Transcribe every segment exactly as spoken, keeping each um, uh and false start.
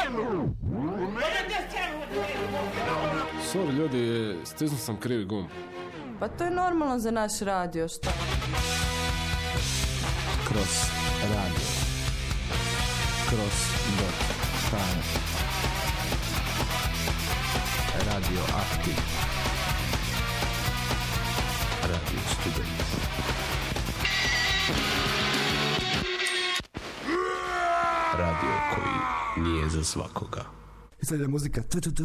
Sorry ljudi, stisnuo sam krivi gumb. Pa to je normalno za naš radio, šta? Kroz radio. Kroz dot time. Radio Aktiv. Radio Student. Radio koji nije za svakoga. I sad je muzika.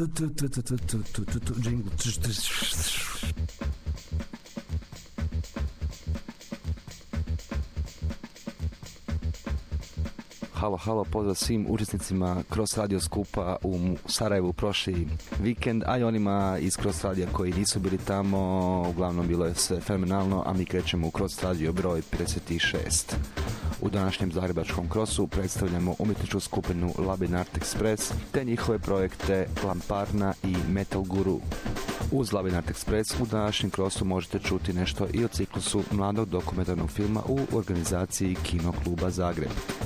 Halo, halo, pozdrav svim učesnicima Cross Radio skupa u Sarajevu prošli vikend, a i onima iz Cross Radija koji nisu bili tamo. Uglavnom bilo je sve fenomenalno, a mi krećemo u Cross Radio broj pedeset šest. U današnjem zagrebačkom Crossu predstavljamo umjetničku skupinu Labin Art Express te njihove projekte Lamparna i Metal Guru. Uz Labin Art Express u današnjem Crossu možete čuti nešto i o ciklusu mladog dokumentarnog filma u organizaciji Kino kluba Zagreb.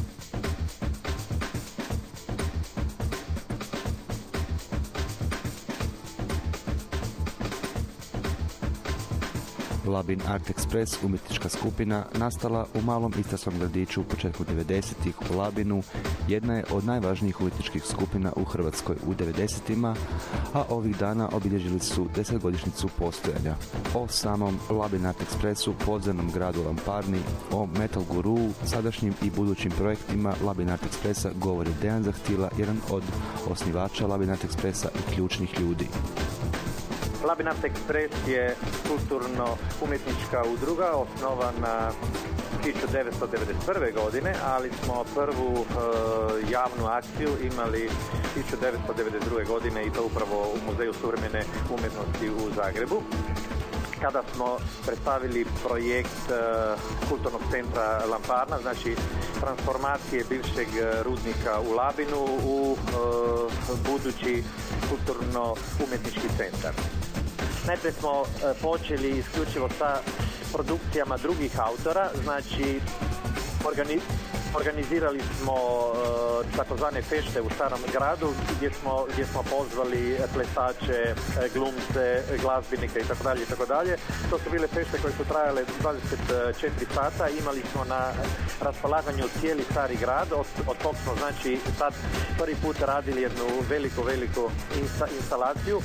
Labin Art Express, umjetnička skupina, nastala u malom istarskom gradiću u početku devedesetih u Labinu, jedna je od najvažnijih umjetničkih skupina u Hrvatskoj u devedesetima, a ovih dana obilježili su desetgodišnjicu postojanja. O samom Labin Art Expressu, podzemnom gradu Lamparni, o Metal Guru, sadašnjim i budućim projektima Labin Art Expressa govori Dejan Zahtila, jedan od osnivača Labin Art Expressa i ključnih ljudi. Labin Art Express je kulturno-umjetnička udruga osnovana tisuću devetsto devedeset prve. godine, ali smo prvu e, javnu akciju imali tisuću devetsto devedeset druge. godine i to upravo u Muzeju suvremene umjetnosti u Zagrebu, kada smo predstavili projekt e, kulturnog centra Lamparna, znači transformacije bivšeg rudnika u Labinu u e, budući kulturno-umjetnički centar. Najprije smo e, počeli isključivo sa produkcijama drugih autora, znači organi- organizirali smo e, takozvane fešte u starom gradu gdje smo, gdje smo pozvali plesače, e, glumce, glazbenike itd. itd. To su bile fešte koje su trajale dvadeset četiri sata, imali smo na raspolaganju cijeli stari grad, od, od tog smo znači sad prvi put radili jednu veliku, veliku insta, instalaciju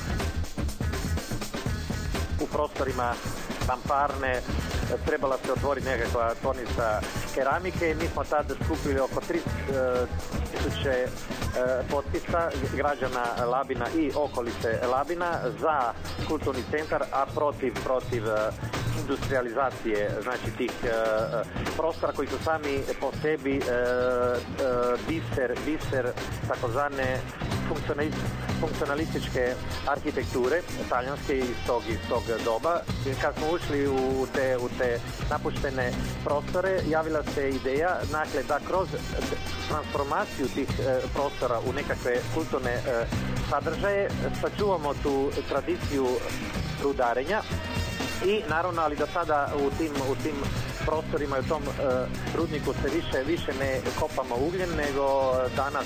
u prostorima Lamparne. Trebala se otvoriti nekakva tvornica keramike i mi smo tad skupili oko tri tisuće potpisa građana Labina i okolice Labina za kulturni centar, a protiv, protiv industrializacije znači tih prostora koji su sami po sebi biser, biser takozvane funkcionalističke arhitekture talijanske iz tog, iz tog doba. Kad smo ušli u te, u te napuštene prostore, javila se ideja dakle, da kroz transformaciju tih e, prostora u nekakve kulturne e, sadržaje sačuvamo tu tradiciju rudarenja i naravno, ali da sada u tim, u tim prostorima i u tom e, rudniku se više, više ne kopamo ugljen, nego danas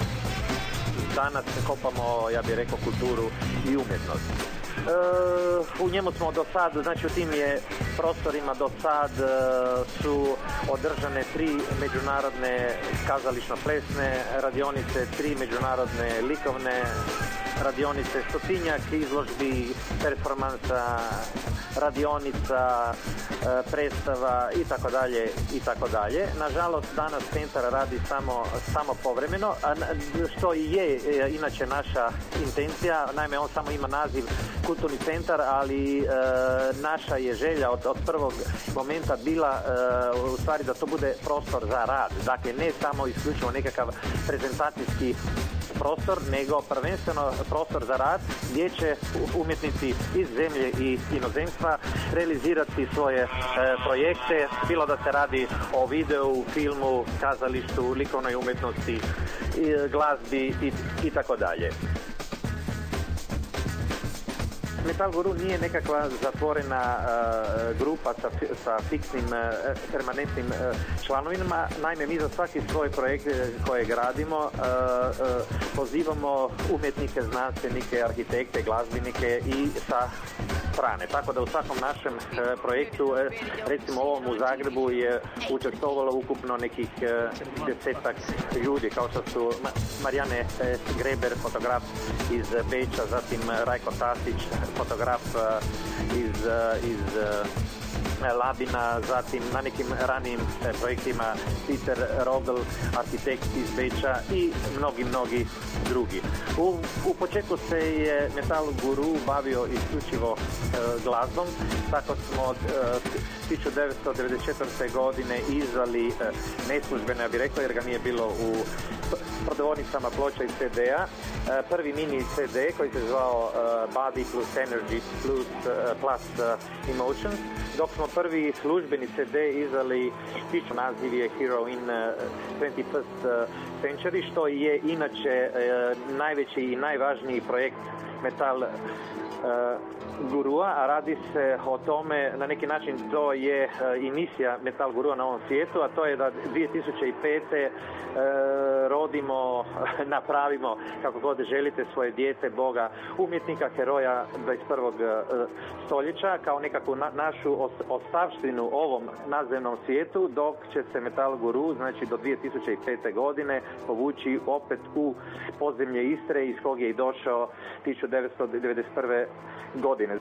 danas kopamo, ja bih rekao, kulturu i umjetnost. E, u njemu smo do sad, znači u tim je prostorima do sad e, su održane tri međunarodne kazališno-plesne radionice, tri međunarodne likovne radionice, stotinjak izložbi, performansa, radionica, e, predstava i tako dalje i tako dalje. Nažalost, danas centar radi samo, samo povremeno, a što i je e, inače naša intencija. Naime, on samo ima naziv kulturni centar, ali e, naša je želja od, od prvog momenta bila e, u stvari da to bude prostor za rad. Dakle, ne samo isključivo nekakav prezentacijski prostor, nego prvenstveno prostor za rad gdje će umjetnici iz zemlje i inozemstva realizirati svoje e, projekte, bilo da se radi o videu, filmu, kazalištu, likovnoj umjetnosti, i, glazbi i, i tako dalje. Metal Guru nije nekakva zatvorena uh, grupa sa, sa fiksnim, uh, permanentnim uh, članovima. Naime, mi za svaki svoj projekt koje gradimo uh, uh, pozivamo umjetnike, znanstvenike, arhitekte, glazbenike i sa strane. Tako da u svakom našem uh, projektu, uh, recimo ovom u Zagrebu, je učestvovalo ukupno nekih uh, desetak ljudi, kao što su Marijane uh, Greber, fotograf iz Beča, zatim Rajko Tasić, fotograf uh, iz, uh, iz uh, Labina, zatim na nekim ranijim uh, projektima Peter Rogel, arhitekt iz Beča i mnogi, mnogi drugi. U, u početku se je Metal Guru bavio isključivo uh, glazbom, tako smo od uh, tisuću devetsto devedeset četvrte godine izdali uh, neslužbeno, ja bih rekao, jer ga nije bilo u prodavaonicama ploča i ce de a. Prvi mini ce de koji se zvao uh, Body plus Energy plus, uh, plus uh, Emotions, dok smo prvi službeni ce de izdali, pišu naziv je Hero in uh, twenty-first century, što je inače uh, najveći i najvažniji projekt Metal uh, Gurua, a radi se o tome, na neki način to je uh, emisija Metal Gurua na ovom svijetu, a to je da dvije tisuće pete uh, rodimo, napravimo, kako god želite, svoje dijete, Boga, umjetnika, heroja dvadeset prvog Uh, stoljeća, kao nekakvu na, našu os, ostavštinu ovom nadzemnom svijetu, dok će se Metal Guru, znači do dvije tisuće pete godine, povući opet u podzemlje Istre, iz kog je i došao tisuću devetsto devedeset prve godine.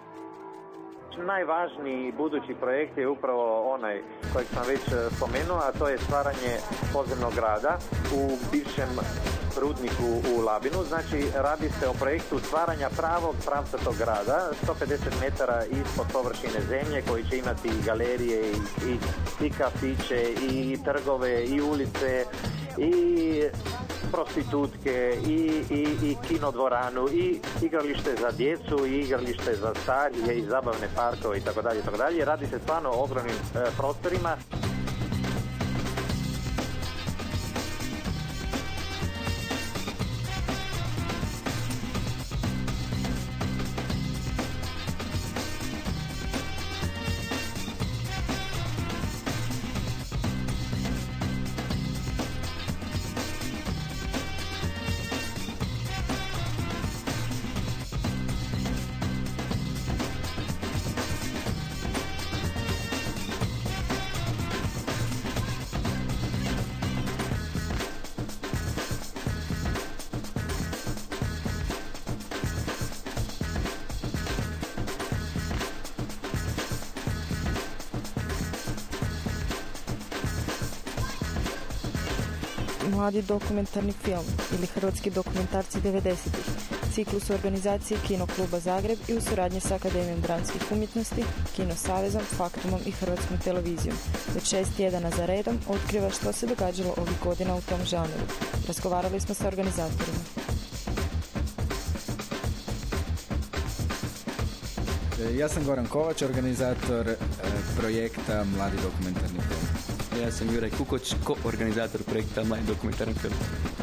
Najvažniji budući projekt je upravo onaj kojeg sam već spomenuo, a to je stvaranje podzemnog grada u bivšem rudniku u Labinu. Znači, radi se o projektu stvaranja pravog pravcatog grada, sto pedeset metara ispod površine zemlje, koji će imati i galerije, i, i, i kafiće, i trgove, i ulice, i prostitutke, i, i, i kinodvoranu, i igralište za djecu, i igralište za starije, i zabavne parkove, i tako dalje, i tako dalje. Radi se stvarno o ogromnim e, prostorima. Mladi dokumentarni film ili hrvatski dokumentarci devedesetih, ciklus u organizaciji Kino kluba Zagreb i u suradnji s Akademijom dramskih umjetnosti, Kino savezom, Faktumom i Hrvatskom televizijom. Već šest tjedana za redom otkriva što se događalo ovih godina u tom žanru. Razgovarali smo sa organizatorima. Ja sam Goran Kovač, organizator e, projekta Mladi dokumentarni film. Ja sam Juraj Kukoć, ko-organizator projekta Mladi dokumentarni film.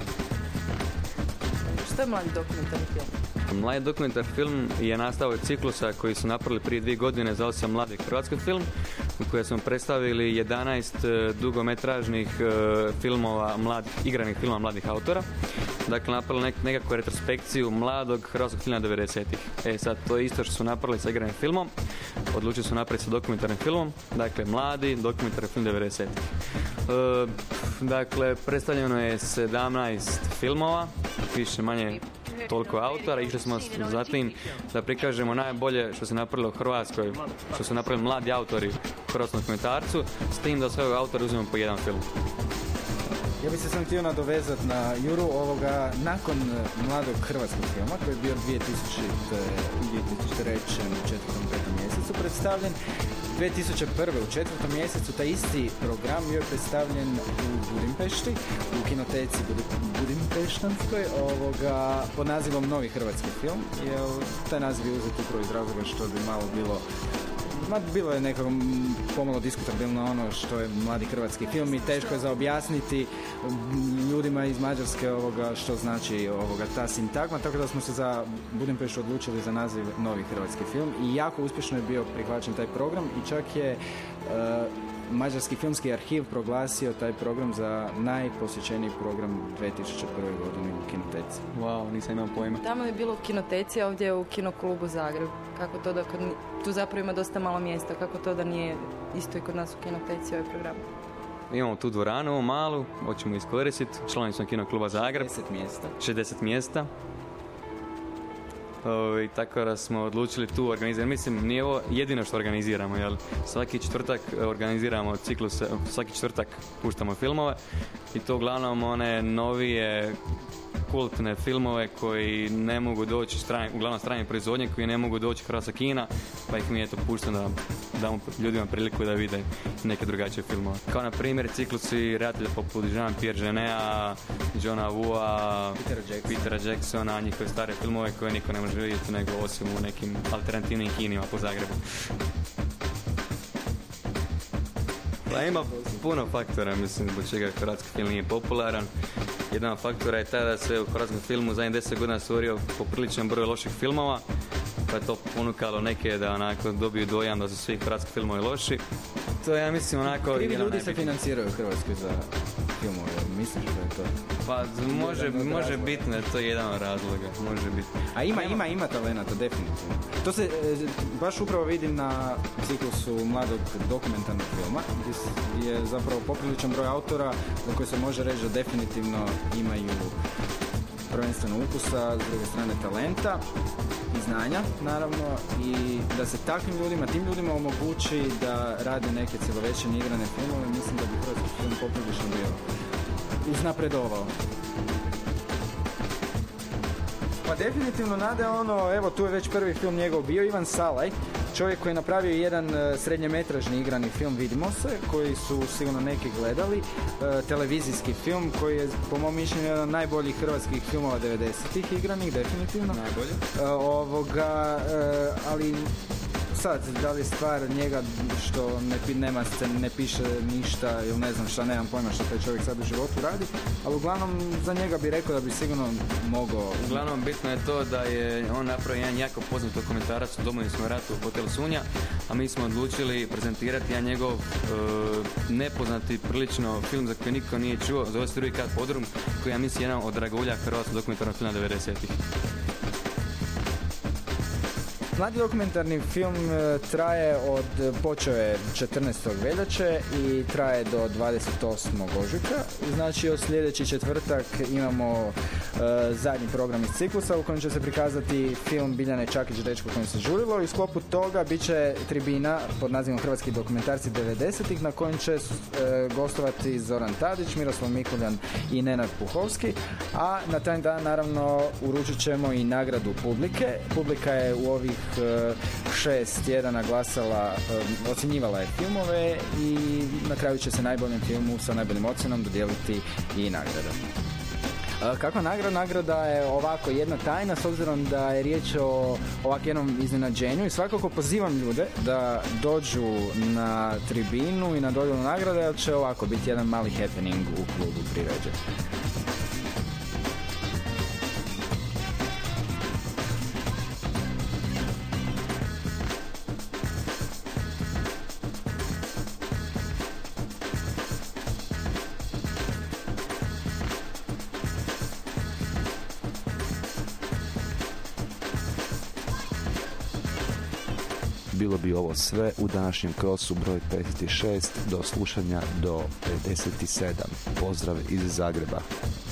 Što je Mladi dokumentarni film? Mladi dokumentarni film je nastao od ciklusa koji su napravili prije dvije godine, zvao se Mladi hrvatski film, u kojem smo predstavili jedanaest dugometražnih filmova, mladih, igranih filmova mladih autora. Dakle, napravili nek- nekakvu retrospekciju mladog hrvatskog filma devedesetih. E sad, to je isto što su napravili sa igranim filmom, odlučili su napraviti sa dokumentarnim filmom, dakle, mladi dokumentarni film devedesetih. E, dakle, predstavljeno je sedamnaest filmova, više manje toliko autora. Išli smo zatim da prikažemo najbolje što se napravilo u Hrvatskoj, što su napravili mladi autori u hrvatskom dokumentarcu, s tim da svojeg autora uzmemo po jedan film. Ja bih se sam htio nadovezati na Juru ovoga, nakon mladog hrvatskog filma koji je bio dvije tisućite. treće. u četvrtom petom mjesecu predstavljen, dvije tisuće prve. u četvrtom mjesecu taj isti program bio je predstavljen u Budimpešti, u kinoteci Budimpeštanskoj, ovoga, pod nazivom Novi hrvatski film, jer taj naziv je uzet upravo iz razloga što bi malo bilo Ma, bilo je nekako pomalo diskutabilno ono što je mladi hrvatski film i teško je za objasniti ljudima iz Mađarske ovoga što znači ovoga ta sintagma, tako da smo se za Budimpeštu odlučili za naziv Novi hrvatski film i jako uspješno je bio prihvaćen taj program i čak je uh, Mađarski filmski arhiv proglasio taj program za najposjećeniji program dvije tisuće prve. godine u Kinoteci. Wow, nisam imao pojma. Tamo je bilo u Kinoteci, a ovdje je u Kinoklubu Zagreb. Kako to da kod, tu zapravo ima dosta malo mjesta, kako to da nije isto i kod nas u Kinoteci ovaj program? Imamo tu dvoranu malu, hoćemo iskoristiti. Članovi smo Kinokluba Zagreb. šezdeset mjesta. šezdeset mjesta. O, i tako da smo odlučili tu organizirati. Mislim, nije ovo jedino što organiziramo, jel? Svaki četvrtak organiziramo ciklus, svaki četvrtak puštamo filmove i to uglavnom one novije kultne filmove koji ne mogu doći, strani, uglavnom strane proizvodnje koji ne mogu doći hrvatska kina, pa ih mi eto puštamo da damo ljudima priliku da vide neke drugačije filmove. Kao na primjer ciklusi redatelja poput Jean-Pierre Genetea, Johna Woo, Petera Jacksona. Petera Jacksona, njihove stare filmove koje niko ne može vidjeti nego osim u nekim alternativnim kinima po Zagrebu. Pa ima puno faktora, mislim, zbog čega hrvatski film nije popularan. Jedan od faktora je taj da se u hrvatskom filmu zadnjih deset godina stvorio popriličan broj loših filmova, pa je to ponukalo neke da onako dobiju dojam da su svi hrvatski filmovi loši. To ja mislim onako... Krivi ljudi se financiraju u Hrvatskoj za filmove, misliš da je to? Pa može, može biti, ne, to je jedan od razloga, može biti. A ima, ima, ima talenata, definitivno. To se e, baš upravo vidi na ciklusu mladog dokumentarnog filma, gdje je zapravo popriličan broj autora za koje se može reći da definitivno imaju prvenstveno ukusa, s druge strane talenta i znanja, naravno, i da se takvim ljudima, tim ljudima omogući da rade neke cjelovečernje igrane filmove, mislim da bi hrvatski film poprilično bio uznapredovao. Pa definitivno Nade, ono, evo tu je već prvi film njegov bio, Ivan Salaj, čovjek koji je napravio jedan srednjemetražni igrani film, Vidimo se, koji su sigurno neki gledali, e, televizijski film koji je po mom mišljenju jedan od najboljih hrvatskih filmova devedesetih igranih, definitivno. Najbolje. E, ovoga, e, ali sad, da li je stvar njega što ne, nema scen, ne piše ništa ili ne znam šta, nemam pojma što taj čovjek sad u životu radi, ali uglavnom za njega bi rekao da bi sigurno mogao... Uglavnom bitno je to da je on napravio jedan jako poznat dokumentarac u Domovinskom ratu u hotelu Sunja, a mi smo odlučili prezentirati jedan njegov e, nepoznati prilično film za koji niko nije čuo, zove se Drugi kat podrum, koji ja mislim jedan od dragulja hrvatskog dokumentarnog filma devedesetih. Mladi dokumentarni film traje od, počeo je četrnaestog veljače i traje do dvadeset osmog ožujka. Znači od sljedeći četvrtak imamo uh, zadnji program iz ciklusa u kojem će se prikazati film Biljane Čakić Dečko kojem se žurilo i u sklopu toga bit će tribina pod nazivom Hrvatski dokumentarci devedesetih na kojem će uh, gostovati Zoran Tadić, Miroslav Mikuljan i Nenad Puhovski, a na taj dan naravno uručit ćemo i nagradu publike. Publika je u ovih šest tjedana glasala, ocjenjivala je filmove i na kraju će se najboljem filmu sa najboljim ocjenom dodijeliti i nagrada. Kakva nagrada? Nagrada je ovako jedna tajna s obzirom da je riječ o ovako jednom iznenađenju i svakako pozivam ljude da dođu na tribinu i na dodjelu nagrade, jer će ovako biti jedan mali happening u klubu priređen. Bilo bi ovo sve u današnjem krosu broj pedeset šest, do slušanja do pedeset sedam. Pozdrav iz Zagreba.